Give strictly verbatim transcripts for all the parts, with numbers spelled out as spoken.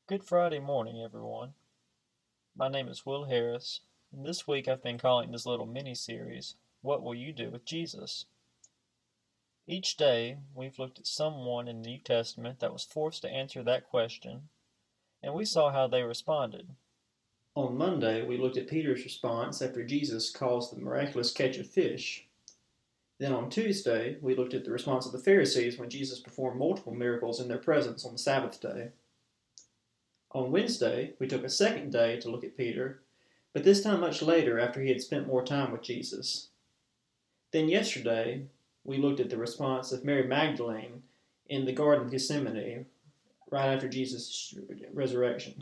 Good Friday morning, everyone. My name is Will Harris, and this week I've been calling this little mini-series, What Will You Do with Jesus? Each day, we've looked at someone in the New Testament that was forced to answer that question, and we saw how they responded. On Monday, we looked at Peter's response after Jesus caused the miraculous catch of fish. Then on Tuesday, we looked at the response of the Pharisees when Jesus performed multiple miracles in their presence on the Sabbath day. On Wednesday, we took a second day to look at Peter, but this time much later after he had spent more time with Jesus. Then yesterday, we looked at the response of Mary Magdalene in the Garden of Gethsemane right after Jesus' resurrection.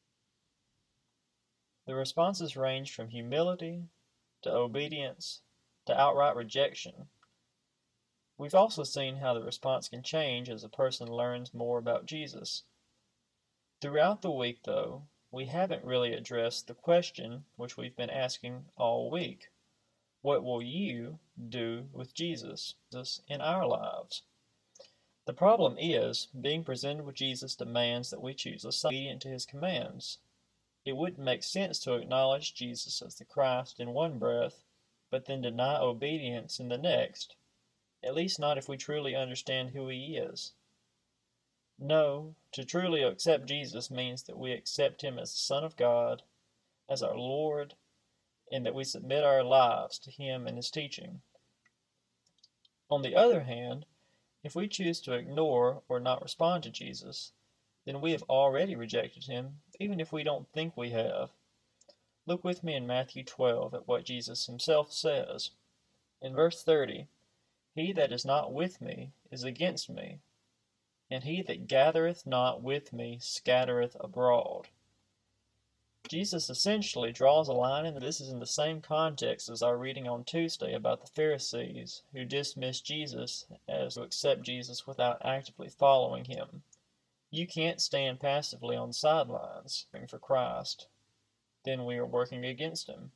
The responses ranged from humility to obedience to outright rejection. We've also seen how the response can change as a person learns more about Jesus. Throughout the week, though, we haven't really addressed the question which we've been asking all week. What will you do with Jesus in our lives? The problem is, being presented with Jesus demands that we choose a side obedient to his commands. It wouldn't make sense to acknowledge Jesus as the Christ in one breath, but then deny obedience in the next, at least not if we truly understand who he is. No, to truly accept Jesus means that we accept him as the Son of God, as our Lord, and that we submit our lives to him and his teaching. On the other hand, if we choose to ignore or not respond to Jesus, then we have already rejected him, even if we don't think we have. Look with me in Matthew twelve at what Jesus himself says. In verse thirty, "He that is not with me is against me, and he that gathereth not with me scattereth abroad." Jesus essentially draws a line, and this is in the same context as our reading on Tuesday about the Pharisees who dismissed Jesus as to accept Jesus without actively following him. You can't stand passively on the sidelines for Christ. Then we are working against him.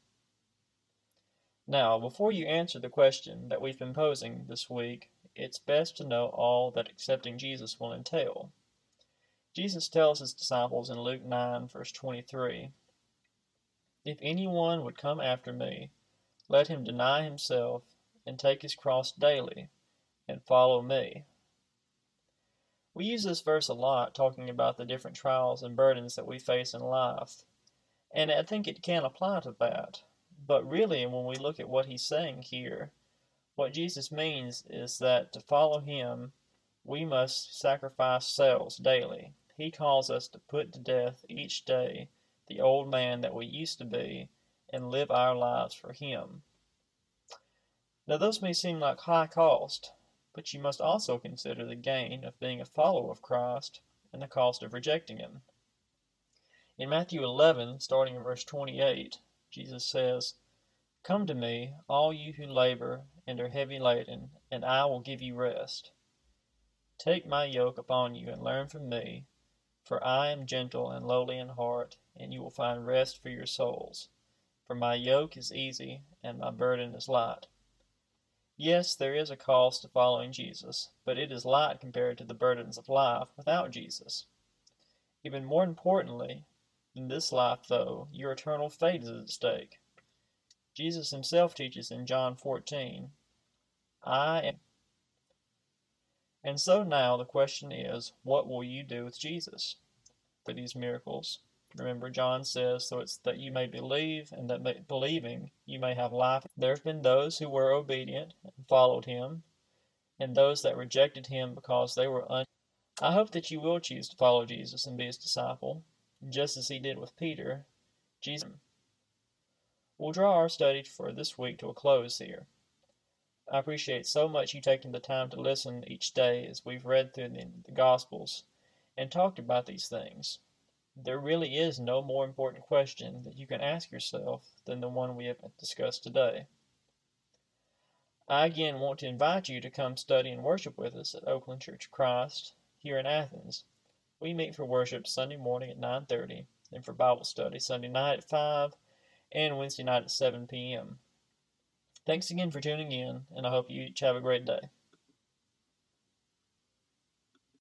Now, before you answer the question that we've been posing this week, it's best to know all that accepting Jesus will entail. Jesus tells his disciples in Luke nine, verse twenty-three, "If anyone would come after me, let him deny himself and take his cross daily and follow me." We use this verse a lot talking about the different trials and burdens that we face in life, and I think it can apply to that. But really, when we look at what he's saying here, what Jesus means is that to follow him, we must sacrifice selves daily. He calls us to put to death each day the old man that we used to be and live our lives for him. Now, those may seem like high cost, but you must also consider the gain of being a follower of Christ and the cost of rejecting him. In Matthew eleven, starting in verse twenty-eight, Jesus says, "Come to me, all you who labor and are heavy laden, and I will give you rest. Take my yoke upon you and learn from me, for I am gentle and lowly in heart, and you will find rest for your souls. For my yoke is easy and my burden is light." Yes, there is a cost to following Jesus, but it is light compared to the burdens of life without Jesus. Even more importantly than this life, though, your eternal fate is at stake. Jesus himself teaches in John fourteen, "I am." And so now the question is, what will you do with Jesus for these miracles? Remember, John says, so it's that you may believe, and that may, believing you may have life. There have been those who were obedient and followed him, and those that rejected him because they were un. I hope that you will choose to follow Jesus and be his disciple, just as he did with Peter. Jesus. We'll draw our study for this week to a close here. I appreciate so much you taking the time to listen each day as we've read through the, the Gospels and talked about these things. There really is no more important question that you can ask yourself than the one we have discussed today. I again want to invite you to come study and worship with us at Oakland Church of Christ here in Athens. We meet for worship Sunday morning at nine thirty and for Bible study Sunday night at five and Wednesday night at seven p.m. Thanks again for tuning in, and I hope you each have a great day.